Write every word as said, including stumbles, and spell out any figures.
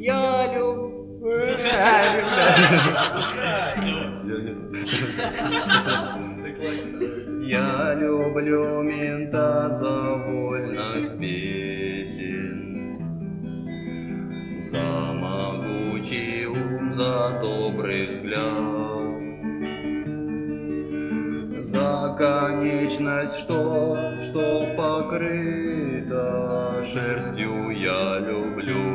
Я люблю. Я люблю мента за вольность песен, за могучий ум, за добрый взгляд, за конечность, что, что покрыта шерстью. Я люблю